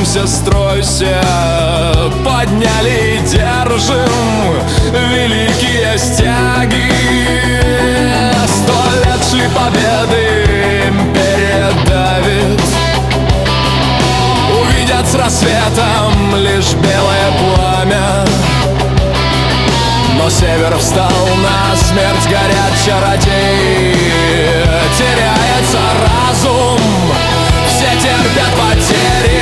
Стройся, стройся, подняли и держим великие стяги. 100 лет шли победы, империя давит. Увидят с рассветом лишь белое пламя. Но север встал на смерть, горят чародеи. Теряется разум, все терпят потери.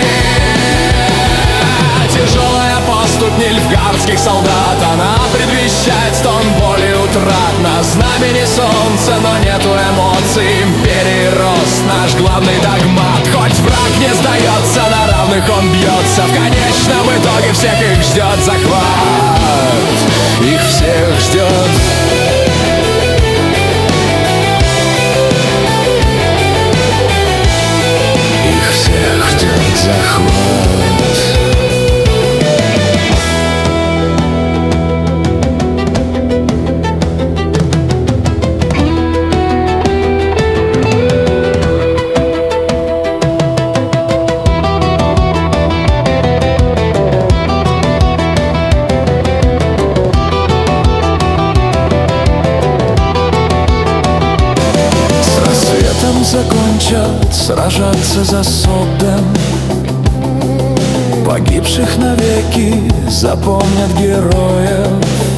Тяжелая поступь нильфгардских солдат, она предвещает стон боли утрат. На знамени солнца, но нету эмоций. Империи рост, наш главный догмат. Хоть враг не сдается, на равных он бьется. В конечном итоге всех их ждет захват. Их всех ждет. Их всех ждет захват. Закончат сражаться за Содден. Погибших навеки запомнят героев.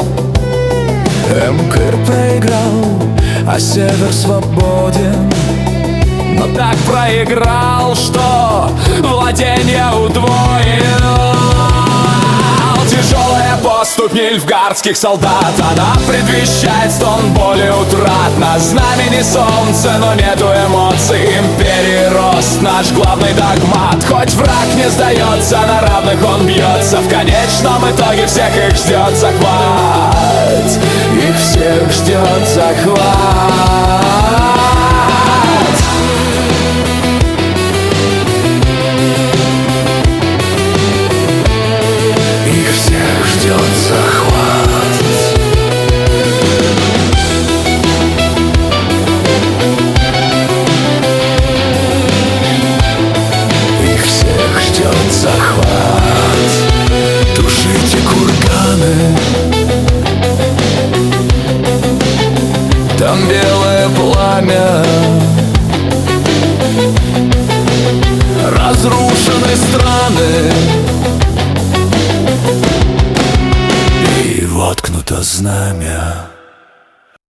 Эмкыр проиграл, а Север свободен. Но так проиграл, что владение удвоил. Тяжелая поступь нильфгардских солдат, она предвещает стон боли утрат. На знамени солнца, но нету эмоций. Империи рост, наш главный догмат. Хоть враг не сдается, на равных он бьется. В конечном итоге всех их ждет захват. Их всех ждет захват. Там белое пламя, разрушенный страх.